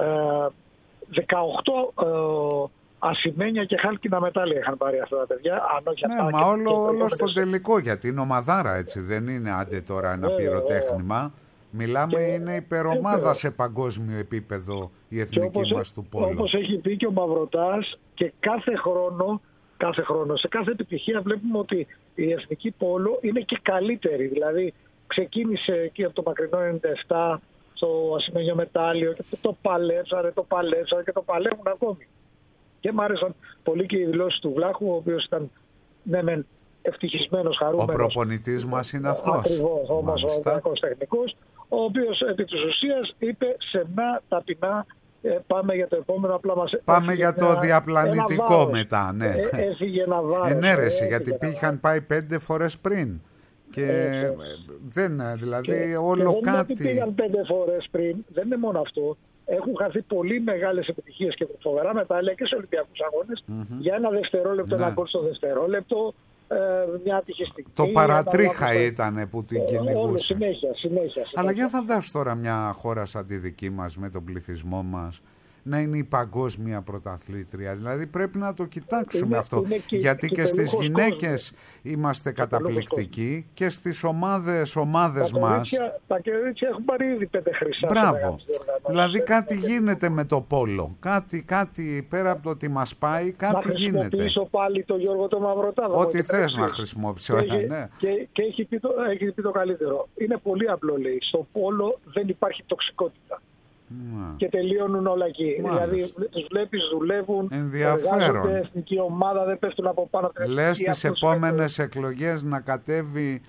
18 ασημένια και χάλκινα μετάλλια είχαν πάρει αυτά τα παιδιά.
Ναι, μα όλο στο τελικό, γιατί είναι ομαδάρα, έτσι, δεν είναι άντε τώρα ένα πυροτέχνημα. Μιλάμε, είναι υπερομάδα σε παγκόσμιο επίπεδο η εθνική μας του πόλο.
Όπως έχει πει και ο Μαυροτάς, και κάθε χρόνο, σε κάθε επιτυχία βλέπουμε ότι η εθνική πόλο είναι και καλύτερη. Δηλαδή ξεκίνησε εκεί από το μακρινό 97 στο ασημένιο μετάλλιο και το παλέψαρε και το παλεύουν ακόμη. Και μου άρεσαν πολύ και οι δηλώσεις του Βλάχου, ο οποίος ήταν μεν ευτυχισμένος, χαρούμενος.
Ο προπονητής μας είναι αυτός.
Ακριβώς, όμως ο Ολυμπιακός τεχνικός, ο οποίος επί της ουσίας είπε σεμνά, ταπεινά, πάμε για το επόμενο, απλά μας
πάμε για το διαπλανητικό μετά, ναι.
Έφυγε ένα βάρος.
Ενέρεση, γιατί είχαν πάει 5 φορές πριν. Και δεν, δηλαδή όλο
και
κάτι.
Δεν πήγαν 5 φορές πριν, δεν είναι μόνο αυτό. Έχουν χαθεί πολύ μεγάλες επιτυχίες και φοβερά μετάλλια και σε Ολυμπιακούς αγώνες για ένα δευτερόλεπτο, ένα γκολ στο δευτερόλεπτο, μια ατυχιστική.
Το παρατρίχα ήταν που την κυνηγούσε.
Συνέχεια.
Αλλά για φαντάσου τώρα μια χώρα σαν τη δική μας με τον πληθυσμό μας να είναι η παγκόσμια πρωταθλήτρια. Δηλαδή πρέπει να το κοιτάξουμε αυτό. Γιατί και στις γυναίκες είμαστε καταπληκτικοί και στις ομάδες μας.
Τα κορίτσια έχουν πάρει ήδη 5 χρυσά.
Μπράβο. Δηλαδή κάτι γίνεται με το πόλο. Κάτι πέρα από το ότι μας πάει, κάτι γίνεται. Να
χρησιμοποιήσω πάλι το Γιώργο το Μαυροτά.
Ό,τι θες να χρησιμοποιήσω.
Και έχει πει το καλύτερο. Είναι πολύ απλό, λέει. Στο πόλο δεν υπάρχει τοξικότητα. Και τελειώνουν όλα εκεί. Δηλαδή τους βλέπεις, δουλεύουν, εργάζονται, εθνική ομάδα, δεν πέφτουν από πάνω από την εθνική.
Λες τις επόμενες εκλογές να κατέβει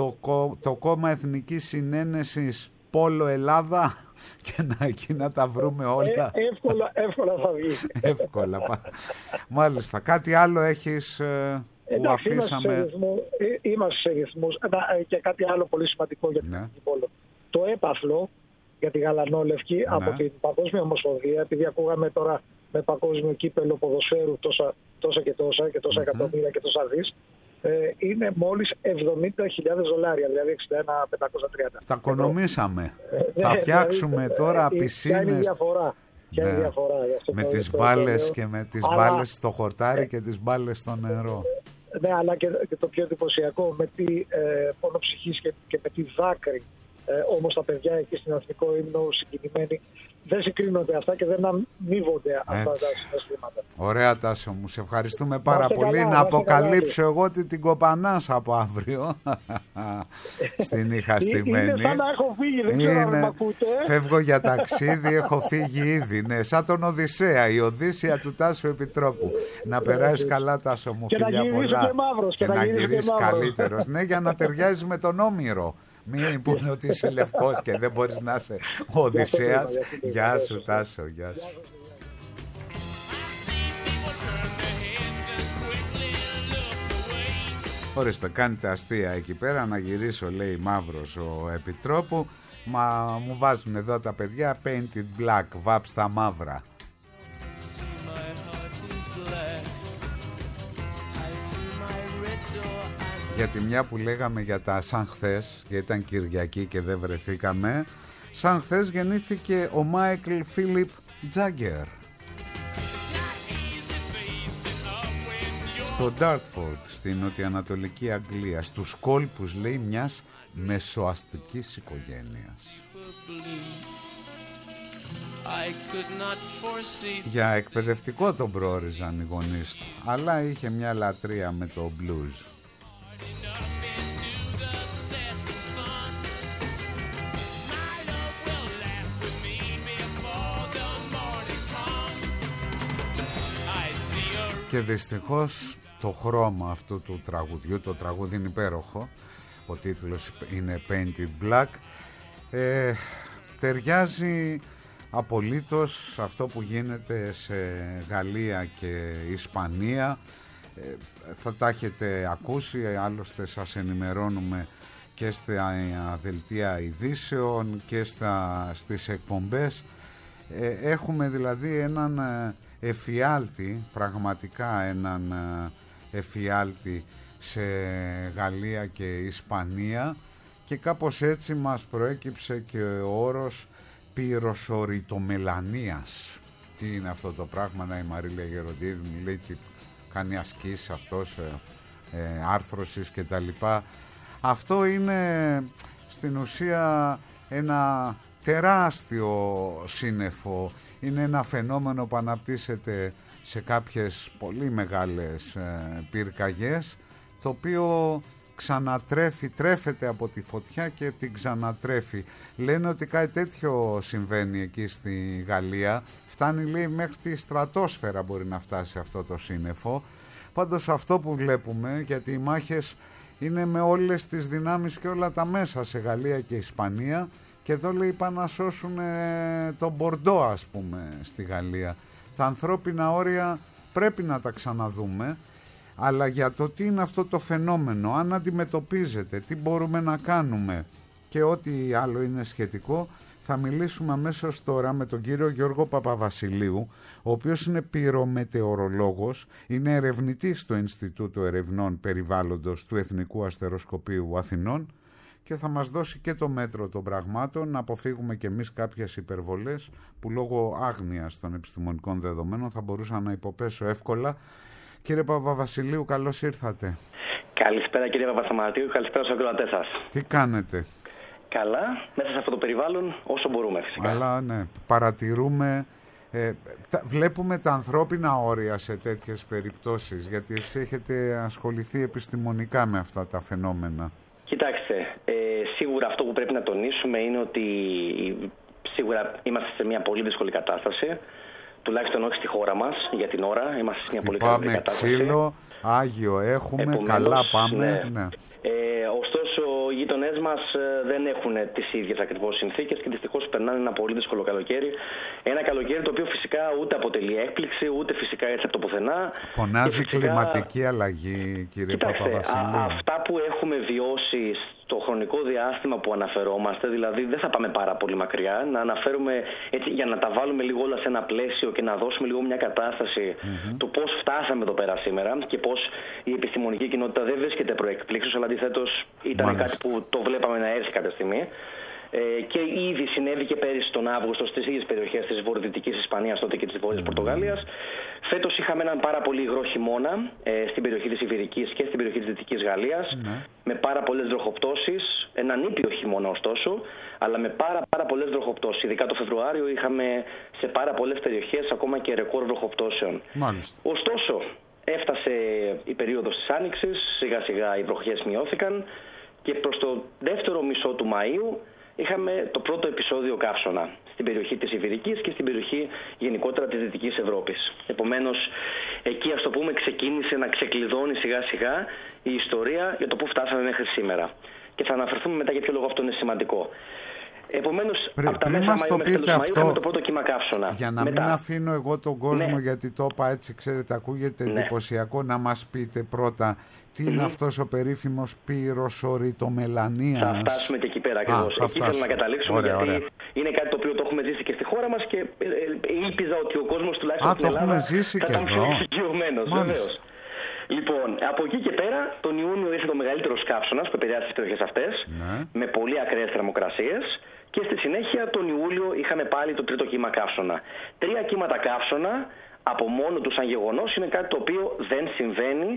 το κόμμα Εθνικής Συνένεσης Πόλο Ελλάδα και εκεί να τα βρούμε όλα.
Εύκολα θα βγει.
Εύκολα. Μάλιστα. Κάτι άλλο έχεις που αφήσαμε?
Είμαστε σε ρυθμούς. Και κάτι άλλο πολύ σημαντικό για την εθνική πόλο. Το έπαθλο για τη γαλανόλευκη από την Παγκόσμια Ομοσπονδία, επειδή ακούγαμε τώρα με παγκόσμιο κύπελο ποδοσφαίρου τόσα και τόσα εκατομμύρια και τόσα δις, είναι μόλις $70,000, δηλαδή 61,530.
Τα οικονομήσαμε. Θα φτιάξουμε τώρα πισίνες.
Ποια είναι η διαφορά.
Με τις μπάλες και με τις μπάλες στο χορτάρι και τις μπάλες στο νερό.
Ναι, αλλά και το πιο εντυπωσιακό, με τι πόνο ψυχής και με τι δάκρυ. Όμως τα παιδιά εκεί στην Εθνικό Ύμνο συγκινημένοι δεν συγκρίνονται αυτά και δεν αμείβονται αυτά τα συναισθήματα.
Ωραία, Τάσο μου, σε ευχαριστούμε πάρα πολύ. Καλά, να αποκαλύψω εγώ ότι την κοπανάς από αύριο στην Ιχαστημένη.
Είναι σαν να έχω φύγει, δεν ξέρω αν με ακούτε.
Φεύγω για ταξίδι, έχω φύγει ήδη. Ναι, σαν τον Οδυσσέα, η Οδύσσια του Τάσου Επιτρόπου. Να περάσεις καλά, Τάσο μου, φιλιά πολλά.
Και
να γυρίσεις καλύτερος. Ναι, για να ταιριάζεις με τον Όμηρο. Μην πούνε ότι είσαι λευκός και δεν μπορείς να είσαι ο Οδυσσέας. Γεια σου, Τάσο, γεια σου. Ορίστε, κάνετε αστεία εκεί πέρα, να γυρίσω, λέει μαύρος ο Επιτρόπου. Μα μου βάζουν εδώ τα παιδιά painted black, βάψτα μαύρα. Γιατί μια που λέγαμε για τα σαν χθες, γιατί ήταν Κυριακή και δεν βρεθήκαμε, σαν χθες γεννήθηκε ο Μάικλ Φίλιπ Τζάγκερ στο Ντάρτφορντ, στην νοτιοανατολική Αγγλία, στους κόλπους, λέει, μιας μεσοαστικής οικογένειας. Για εκπαιδευτικό τον προόριζαν οι γονείς του, αλλά είχε μια λατρεία με το blues. Και δυστυχώς το χρώμα αυτού του τραγουδιού, το τραγούδι είναι υπέροχο, ο τίτλος είναι Painted Black, ταιριάζει απολύτως αυτό που γίνεται σε Γαλλία και Ισπανία. Θα τα έχετε ακούσει, άλλωστε σας ενημερώνουμε και στα δελτία ειδήσεων και στις εκπομπές. Έχουμε δηλαδή έναν εφιάλτη, πραγματικά έναν εφιάλτη σε Γαλλία και Ισπανία, και κάπως έτσι μας προέκυψε και ο όρος πυροσοριτομελανίας. Τι είναι αυτό το πράγμα? Να, η Μαρίλια Γεροντίδη μου λέει τι κάνει ασκήσεις αυτός, άρθρωσης και τα λοιπά. Αυτό είναι στην ουσία ένα τεράστιο σύννεφο, είναι ένα φαινόμενο που αναπτύσσεται σε κάποιες πολύ μεγάλες πυρκαγιές, το οποίο τρέφεται από τη φωτιά και την ξανατρέφει. Λένε ότι κάτι τέτοιο συμβαίνει εκεί στη Γαλλία, φτάνει, λέει, μέχρι τη στρατόσφαιρα μπορεί να φτάσει αυτό το σύννεφο. Πάντως αυτό που βλέπουμε, γιατί οι μάχες είναι με όλες τις δυνάμεις και όλα τα μέσα σε Γαλλία και Ισπανία, και εδώ, λέει, πάνε να σώσουν τον Μπορντό, ας πούμε, στη Γαλλία. Τα ανθρώπινα όρια πρέπει να τα ξαναδούμε, αλλά για το τι είναι αυτό το φαινόμενο, αν αντιμετωπίζεται, τι μπορούμε να κάνουμε και ό,τι άλλο είναι σχετικό, θα μιλήσουμε αμέσως τώρα με τον κύριο Γιώργο Παπαβασιλείου, ο οποίος είναι πυρομετεωρολόγος, είναι ερευνητής στο Ινστιτούτο Ερευνών Περιβάλλοντος του Εθνικού Αστεροσκοπείου Αθηνών, και θα μας δώσει και το μέτρο των πραγμάτων, να αποφύγουμε και εμείς κάποιες υπερβολές που λόγω άγνοιας των επιστημονικών δεδομένων θα μπορούσα να υποπέσω εύκολα. Κύριε Παπαβασιλείου, καλώς ήρθατε.
Καλησπέρα, κύριε Παπασταματίου, καλησπέρα στους ακροατές σας.
Τι κάνετε?
Καλά, μέσα σε αυτό το περιβάλλον όσο μπορούμε φυσικά.
Αλλά ναι, παρατηρούμε, βλέπουμε τα ανθρώπινα όρια σε τέτοιες περιπτώσεις, γιατί εσείς έχετε ασχοληθεί επιστημονικά με αυτά τα φαινόμενα.
Κοιτάξτε, σίγουρα αυτό που πρέπει να τονίσουμε είναι ότι σίγουρα είμαστε σε μια πολύ δύσκολη κατάσταση. Τουλάχιστον όχι στη χώρα μας για την ώρα. Είμαστε σε μια πολύ καλή κατάσταση.
Ξύλο, Άγιο έχουμε, επομένως, καλά πάμε. Ναι.
Ωστόσο, οι γείτονές μας δεν έχουν τις ίδιες ακριβώς συνθήκες και δυστυχώς περνάνε ένα πολύ δύσκολο καλοκαίρι. Ένα καλοκαίρι το οποίο φυσικά ούτε αποτελεί έκπληξη, ούτε φυσικά έτσι από το πουθενά.
Φωνάζει φυσικά κλιματική αλλαγή, κύριε Παπαβασιλείου.
Αυτά που έχουμε βιώσει στο χρονικό διάστημα που αναφερόμαστε, δηλαδή δεν θα πάμε πάρα πολύ μακριά, να αναφέρουμε έτσι, για να τα βάλουμε λίγο όλα σε ένα πλαίσιο και να δώσουμε λίγο μια κατάσταση του πώς φτάσαμε εδώ πέρα σήμερα και πώς η επιστημονική κοινότητα δεν βρίσκεται προεκπλήξεως, αλλά αντιθέτως ήταν κάτι που το βλέπαμε να έρθει κάποια στιγμή. Και ήδη συνέβη και πέρυσι τον Αύγουστο στις ίδιες περιοχές της βορειοδυτικής Ισπανίας τότε και της Βόρειας Πορτογαλίας. Φέτος είχαμε έναν πάρα πολύ υγρό χειμώνα στην περιοχή της Ιβηρικής και στην περιοχή της Δυτικής Γαλλίας, με πάρα πολλές βροχοπτώσεις, έναν ήπιο χειμώνα ωστόσο, αλλά με πάρα πολλές βροχοπτώσεις. Ειδικά το Φεβρουάριο είχαμε σε πάρα πολλές περιοχές ακόμα και ρεκόρ βροχοπτώσεων. Ωστόσο, έφτασε η περίοδος της Άνοιξης, σιγά σιγά οι βροχές μειώθηκαν και προς το δεύτερο μισό του Μαΐου είχαμε το πρώτο επεισόδιο καύσωνα στην περιοχή της Ιβηρικής και στην περιοχή γενικότερα της Δυτικής Ευρώπης. Επομένως, εκεί ας το πούμε ξεκίνησε να ξεκλειδώνει σιγά σιγά η ιστορία για το που φτάσαμε μέχρι σήμερα. Και θα αναφερθούμε μετά για ποιο λόγο αυτό είναι σημαντικό. Επομένως, από τα μέσα Μαΐου μέχρι τέλος Μαΐου είχαμε το πρώτο κύμα καύσωνα.
Για να μην αφήνω εγώ τον κόσμο, γιατί το είπα έτσι, ξέρετε, ακούγεται εντυπωσιακό, να μας πείτε πρώτα τι είναι αυτός ο περίφημος πυροσωρητομελανίας.
Θα φτάσουμε και εκεί πέρα ακριβώς. Εκεί θέλω να καταλήξουμε, γιατί είναι κάτι το οποίο το έχουμε ζήσει και στη χώρα μας και ήλπιζα ότι ο κόσμος τουλάχιστον στην Ελλάδα θα ήταν πιο εξοικειωμένος. Βεβαίως. Λοιπόν, από εκεί και πέρα, τον Ιούνιο ήρθε το μεγαλύτερο καύσωνας που επηρεάσει τις περιοχές αυτές, με πολύ ακραίες θερμοκρασίες. Και στη συνέχεια, τον Ιούλιο, είχαμε πάλι το τρίτο κύμα καύσωνα. 3 κύματα καύσωνα από μόνο του σαν γεγονός είναι κάτι το οποίο δεν συμβαίνει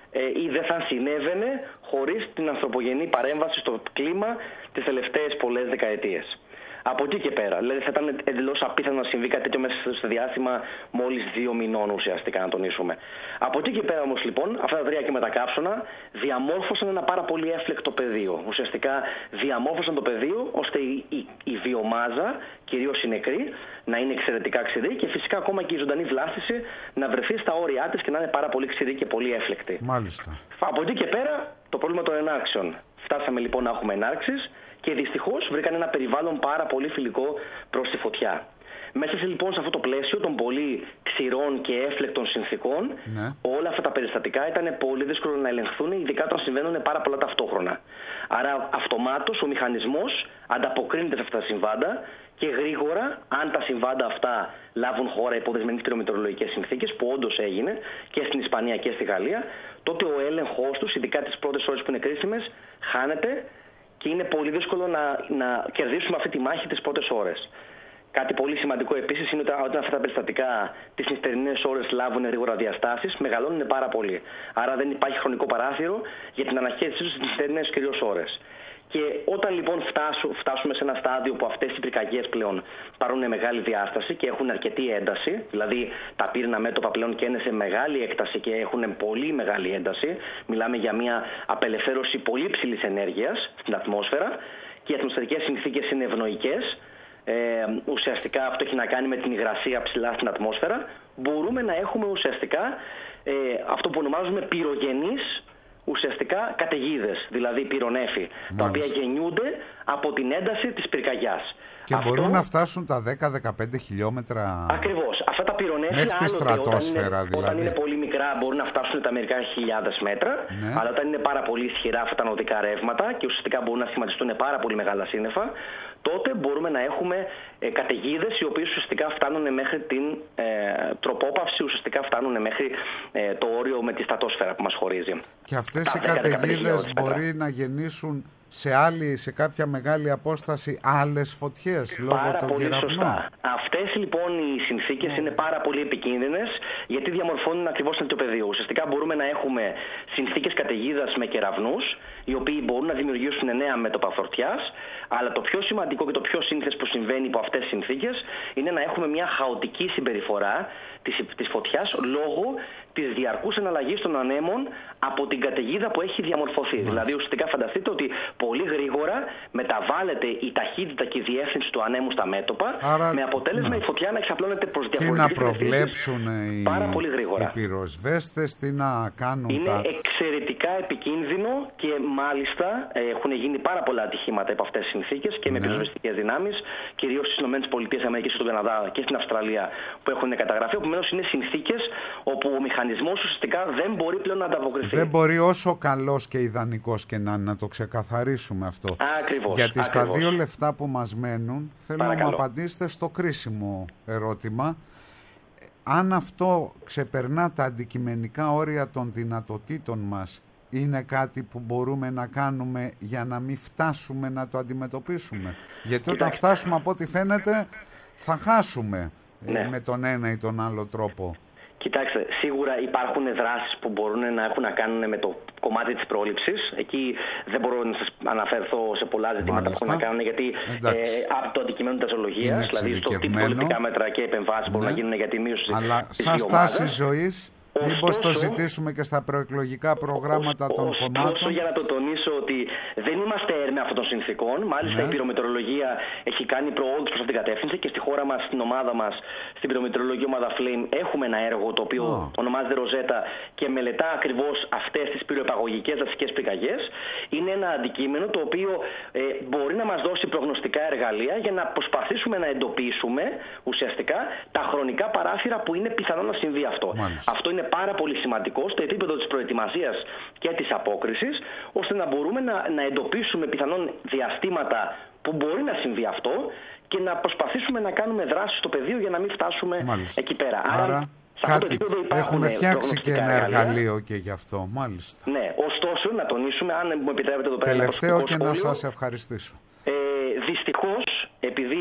ή δεν θα συνέβαινε χωρίς την ανθρωπογενή παρέμβαση στο κλίμα τις τελευταίες πολλές δεκαετίες. Από εκεί και πέρα, δηλαδή θα ήταν εντελώς απίθανο να συμβεί κάτι τέτοιο μέσα στο διάστημα μόλις 2 μηνών ουσιαστικά, να τονίσουμε. Από εκεί και πέρα όμως λοιπόν, αυτά τα 3 κύματα καύσωνα διαμόρφωσαν ένα πάρα πολύ έφλεκτο πεδίο. Ουσιαστικά διαμόρφωσαν το πεδίο ώστε η βιομάζα, κυρίως η νεκρή, να είναι εξαιρετικά ξηρή και φυσικά ακόμα και η ζωντανή βλάστηση να βρεθεί στα όρια της και να είναι πάρα πολύ ξηρή και πολύ έφλεκτη.
Μάλιστα.
Από εκεί και πέρα, το πρόβλημα των ενάρξεων. Φτάσαμε λοιπόν να έχουμε ενάρξεις και δυστυχώς βρήκαν ένα περιβάλλον πάρα πολύ φιλικό προς τη φωτιά. Μέσα λοιπόν σε αυτό το πλαίσιο των πολύ ξηρών και έφλεκτων συνθήκων, όλα αυτά τα περιστατικά ήταν πολύ δύσκολο να ελεγχθούν, ειδικά όταν συμβαίνουν πάρα πολλά ταυτόχρονα. Άρα αυτομάτως ο μηχανισμός ανταποκρίνεται σε αυτά τα συμβάντα και γρήγορα, αν τα συμβάντα αυτά λάβουν χώρα υπό δεσμενείς πυρομετεωρολογικές συνθήκες, που όντως έγινε και στην Ισπανία και στη Γαλλία, τότε ο έλεγχος τους, ειδικά τις πρώτες ώρες που είναι κρίσιμες, χάνεται και είναι πολύ δύσκολο να κερδίσουμε αυτή τη μάχη τις πρώτες ώρες. Κάτι πολύ σημαντικό επίσης είναι ότι όταν αυτά τα περιστατικά τις νυχτερινές ώρες λάβουν γρήγορα διαστάσεις, μεγαλώνουν πάρα πολύ. Άρα δεν υπάρχει χρονικό παράθυρο για την αναχέτησή τους στις νυχτερινές κυρίως ώρες. Και όταν λοιπόν φτάσουμε σε ένα στάδιο που αυτές οι πυρκαγιές πλέον πάρουν μεγάλη διάσταση και έχουν αρκετή ένταση, δηλαδή τα πύρνα μέτωπα πλέον και είναι σε μεγάλη έκταση και έχουν πολύ μεγάλη ένταση, μιλάμε για μια απελευθέρωση πολύ ψηλής ενέργειας στην ατμόσφαιρα και οι ατμοσφαιρικές συνθήκες είναι ευνοϊκές. Ουσιαστικά αυτό έχει να κάνει με την υγρασία ψηλά στην ατμόσφαιρα. Μπορούμε να έχουμε ουσιαστικά αυτό που ονομάζουμε πυρογενείς ουσιαστικά καταιγίδες, δηλαδή πυρονέφη, τα οποία γεννιούνται από την ένταση της πυρκαγιάς.
Και μπορούν να φτάσουν τα 10-15 χιλιόμετρα.
Ακριβώς. Αυτά τα πυρονέφη
μέχρι τη στρατόσφαιρα,
όταν είναι πολύ μικρά μπορούν να φτάσουν τα μερικά χιλιάδες μέτρα, αλλά όταν είναι πάρα πολύ ισχυρά αυτά τα νοδικά ρεύματα και ουσιαστικά μπορούν να σχηματιστούν πάρα πολύ μεγάλα σύννεφα, τότε μπορούμε να έχουμε καταιγίδες οι οποίες ουσιαστικά φτάνουν μέχρι την τροπόπαυση, ουσιαστικά φτάνουν μέχρι το όριο με τη στρατόσφαιρα που μας χωρίζει.
Και αυτές οι καταιγίδες μπορεί να γεννήσουν σε κάποια μεγάλη απόσταση άλλες φωτιές λόγω των κεραυνών.
Σωστά. Αυτές λοιπόν οι συνθήκες είναι πάρα πολύ επικίνδυνες γιατί διαμορφώνουν ακριβώς το πεδίο. Ουσιαστικά μπορούμε να έχουμε συνθήκες καταιγίδας με κεραυνούς οι οποίοι μπορούν να δημιουργήσουν νέα μέτωπα φωτιάς, αλλά το πιο σημαντικό και το πιο σύνηθες που συμβαίνει υπό αυτές τις συνθήκες είναι να έχουμε μια χαοτική συμπεριφορά της φωτιάς λόγω της διαρκούς εναλλαγής των ανέμων από την καταιγίδα που έχει διαμορφωθεί. Δηλαδή ουσιαστικά φανταστείτε ότι πολύ γρήγορα μεταβάλλεται η ταχύτητα και η διεύθυνση του ανέμου στα μέτωπα, με αποτέλεσμα η φωτιά να εξαπλώνεται προς διαφορετικές
τι να προβλέψουν
πάρα πολύ γρήγορα.
Οι πυροσβέστες, τι να κάνουν.
Είναι εξαιρετικά επικίνδυνο και μάλιστα έχουν γίνει πάρα πολλά ατυχήματα από αυτές τις συνθήκες και με πυροσβεστικές δυνάμεις, κυρίως στις ΗΠΑ, στον Καναδά και στην Αυστραλία που έχουν καταγραφεί. Επομένως είναι συνθήκες όπου ο μηχανισμός ουσιαστικά δεν μπορεί πλέον να ανταποκριθεί.
Δεν μπορεί όσο καλός και ιδανικός και να το ξεκαθαρίσουμε. προχωρήσουμε αυτό.
Ακριβώς.
Γιατί στα 2 λεπτά που μας μένουν θέλω να μου απαντήσετε στο κρίσιμο ερώτημα. Αν αυτό ξεπερνά τα αντικειμενικά όρια των δυνατοτήτων μας, είναι κάτι που μπορούμε να κάνουμε για να μην φτάσουμε να το αντιμετωπίσουμε? Γιατί όταν φτάσουμε, από ό,τι φαίνεται, θα χάσουμε με τον ένα ή τον άλλο τρόπο.
Κοιτάξτε, σίγουρα υπάρχουν δράσεις που μπορούν να έχουν να κάνουν με το κομμάτι της πρόληψης. Εκεί δεν μπορώ να σας αναφερθώ σε πολλά ζητήματα που έχουν να κάνουν, γιατί από το αντικειμένο της ζωολογίας, δηλαδή στο τι προληπτικά μέτρα και επεμβάσεις μπορούν να γίνουν για τη μείωση της βιομάζας. Αλλά σαν στάση
ζωής, μήπως το ζητήσουμε και στα προεκλογικά προγράμματα των κομμάτων?
Ωστόσο, για να το τονίσω ότι δεν είμαστε έρμεα αυτών των συνθήκων. Μάλιστα, η πυρομετρολογία έχει κάνει προόδους προς αυτήν την κατεύθυνση και στη χώρα μας, στην ομάδα μας, στην πυρομετρολογική ομάδα Flame, έχουμε ένα έργο το οποίο ονομάζεται Ροζέτα και μελετά ακριβώς αυτές τις πυροεπαγωγικές δασικές πυρκαγιές. Είναι ένα αντικείμενο το οποίο μπορεί να μας δώσει προγνωστικά εργαλεία για να προσπαθήσουμε να εντοπίσουμε ουσιαστικά τα χρονικά παράθυρα που είναι πιθανό να συμβεί αυτό. Αυτό είναι πάρα πολύ σημαντικό στο επίπεδο της προετοιμασίας και της απόκρισης, ώστε να μπορούμε να εντοπίσουμε πιθανόν διαστήματα που μπορεί να συμβεί αυτό και να προσπαθήσουμε να κάνουμε δράσεις στο πεδίο για να μην φτάσουμε εκεί πέρα.
Άρα έχουμε φτιάξει και ένα εργαλείο και γι' αυτό, μάλιστα.
Ναι, ωστόσο να τονίσουμε, αν μου επιτρέπετε εδώ πέρα.
Τελευταίο και να σας ευχαριστήσω.
Δυστυχώς, επειδή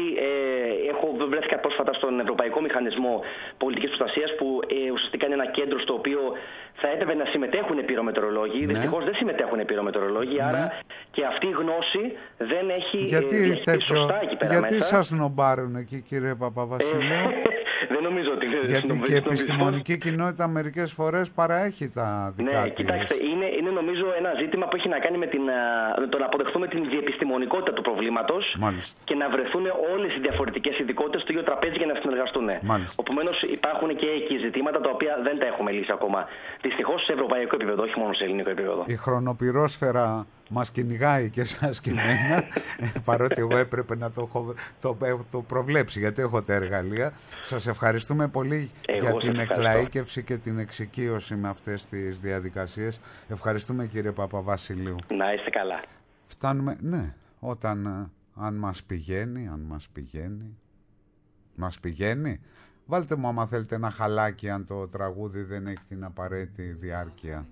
βρέθηκα πρόσφατα στον Ευρωπαϊκό Μηχανισμό Πολιτικής Προστασίας, που ουσιαστικά είναι ένα κέντρο στο οποίο θα έπρεπε να συμμετέχουν πυρομετρολόγοι. Δυστυχώς δεν συμμετέχουν πυρομετρολόγοι, άρα και αυτή η γνώση δεν έχει διαχειριστεί σωστά εκεί πέρα μέσα.
Γιατί σας νομπάρουν εκεί, κύριε Παπαβασιλείου?
Δεν νομίζω ότι
γιατί και η επιστημονική κοινότητα μερικές φορές παραέχει τα δικά της.
Κοιτάξτε, είναι νομίζω ένα ζήτημα που έχει να κάνει με το να αποδεχθούμε την διεπιστημονικότητα του προβλήματος και να βρεθούν όλες οι διαφορετικές ειδικότητες στο ίδιο τραπέζι για να συνεργαστούν. Επομένως, υπάρχουν και εκεί ζητήματα τα οποία δεν τα έχουμε λύσει ακόμα. Δυστυχώς σε ευρωπαϊκό επίπεδο, όχι μόνο σε ελληνικό επίπεδο.
Η χρονοπυρόσφαιρα μας κυνηγάει και εσάς και εμένα, παρότι εγώ έπρεπε να το προβλέψει, γιατί έχω τα εργαλεία. Σας ευχαριστούμε πολύ για την εκλαΐκευση και την εξοικείωση με αυτές τις διαδικασίες. Ευχαριστούμε, κύριε Παπαβασιλείου.
Να είστε καλά.
Φτάνουμε, αν μας πηγαίνει. Βάλτε μου, άμα θέλετε, ένα χαλάκι, αν το τραγούδι δεν έχει την απαραίτητη διάρκεια.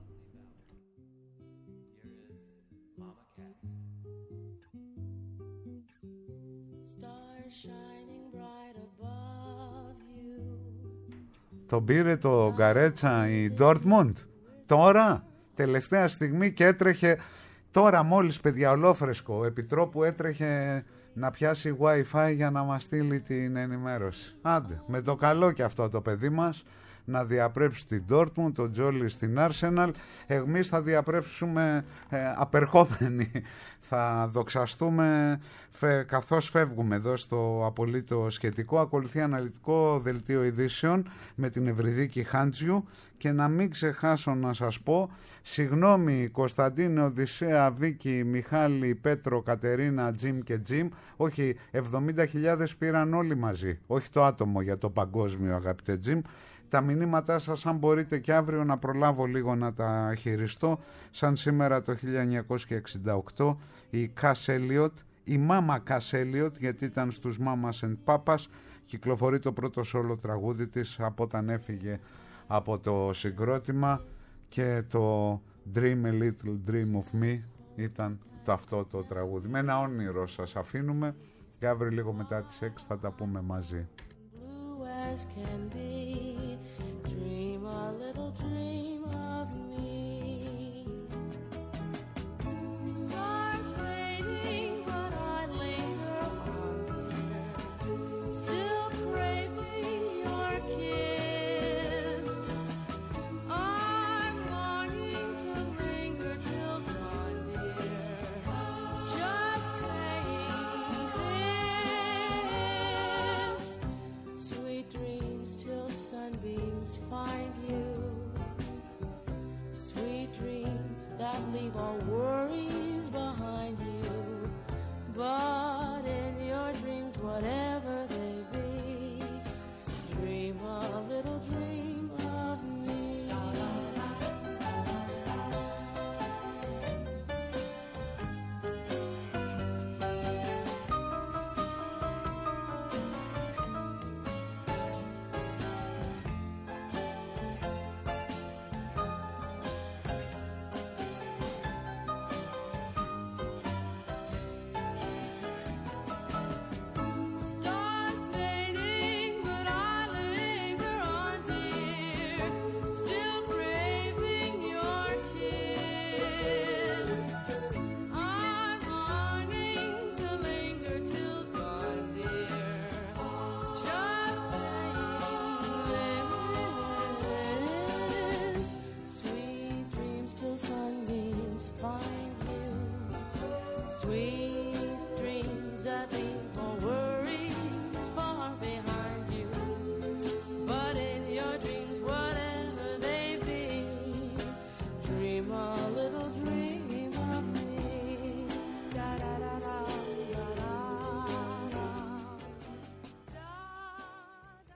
Τον πήρε το Γκαρέτσα η Ντόρτμουντ τώρα, τελευταία στιγμή, και έτρεχε τώρα μόλις, παιδιά, ολόφρεσκο, ο Επιτρόπου έτρεχε να πιάσει Wi-Fi για να μας στείλει την ενημέρωση. Άντε, με το καλό και αυτό το παιδί μας, να διαπρέψει την Dortmund, τον Τζόλι στην Arsenal. Εμείς θα διαπρέψουμε απερχόμενοι. Θα δοξαστούμε καθώς φεύγουμε εδώ στο απολύτως σχετικό. Ακολουθεί αναλυτικό δελτίο ειδήσεων με την Ευρυδίκη Χάντζιου. Και να μην ξεχάσω να σας πω, συγγνώμη Κωνσταντίνε, Οδυσσέα, Βίκη, Μιχάλη, Πέτρο, Κατερίνα, Τζιμ και Τζιμ. Όχι, 70.000 πήραν όλοι μαζί. Όχι το άτομο για το παγκόσμιο, αγαπητέ Τζιμ. Τα μηνύματά σας, αν μπορείτε και αύριο να προλάβω λίγο να τα χειριστώ, σαν σήμερα το 1968 η Κας Έλιοτ, η Μάμα Κας Έλιοτ, γιατί ήταν στους Mamas and Papas, κυκλοφορεί το πρώτο σόλο τραγούδι της από όταν έφυγε από το συγκρότημα, και το Dream a Little Dream of Me ήταν αυτό το τραγούδι. Με ένα όνειρο σας αφήνουμε και αύριο λίγο μετά τις 6 θα τα πούμε μαζί.
As can be, dream a little dream of me. Stars fading, but I linger on here, still craving your kiss. I'm longing to linger till dawn, dear, just saying this. Sweet dreams till sunbeams find you. Sweet dreams that leave all worries behind you. But